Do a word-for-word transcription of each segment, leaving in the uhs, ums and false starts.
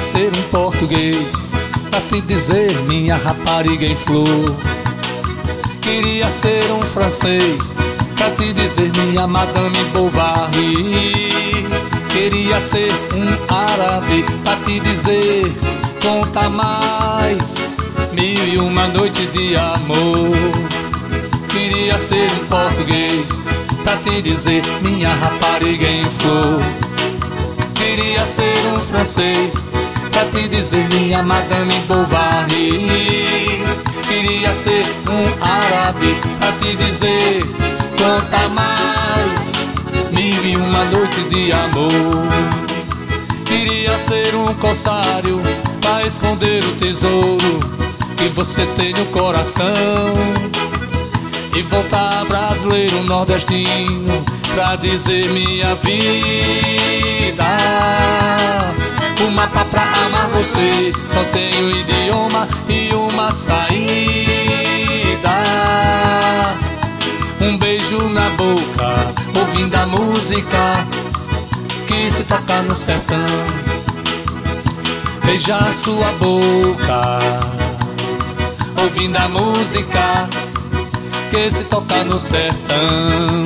ser um português pra te dizer minha rapariga em flor. Queria ser um francês pra te dizer minha Madame Bovary. Queria ser um árabe pra te dizer conta mais mil e uma noite de amor. Queria ser um português pra te dizer minha rapariga em flor. Queria ser um francês pra te dizer minha Madame Bovary. Queria ser um árabe pra te dizer conta mais mil e uma noite de amor. Queria ser um corsário pra esconder o tesouro que você tem no coração e voltar brasileiro nordestino pra dizer minha vida. O mapa pra amar você só tem um idioma e uma saída. Um beijo na boca, ouvindo a música que se toca no sertão. Beijar sua boca, ouvindo a música que se toca no sertão.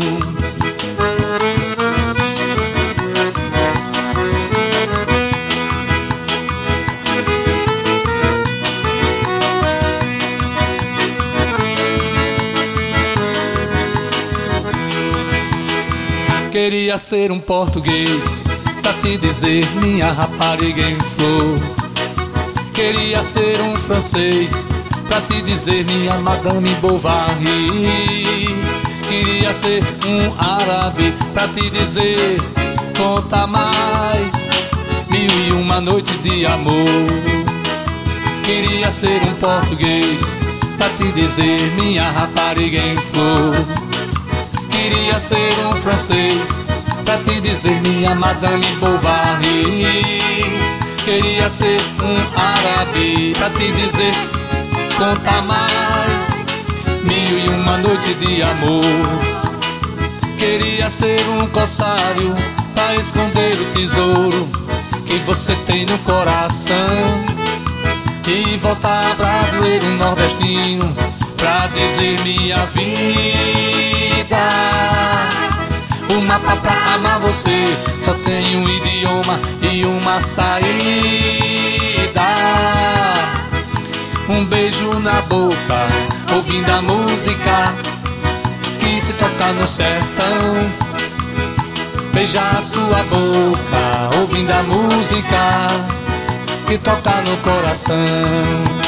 Queria ser um português pra te dizer minha rapariga em flor. Queria ser um francês pra te dizer minha Madame Bovary. Queria ser um árabe pra te dizer conta mais mil e uma noite de amor. Queria ser um português pra te dizer minha rapariga em flor. Queria ser um francês pra te dizer minha Madame Bovary. Queria ser um árabe pra te dizer conta mais mil e uma noite de amor. Queria ser um corsário pra esconder o tesouro que você tem no coração e voltar brasileiro nordestino pra dizer minha vida. O mapa pra amar você só tem um idioma e uma saída. Um beijo na boca, ouvindo a música que se toca no sertão. Beijar sua boca, ouvindo a música que toca no coração.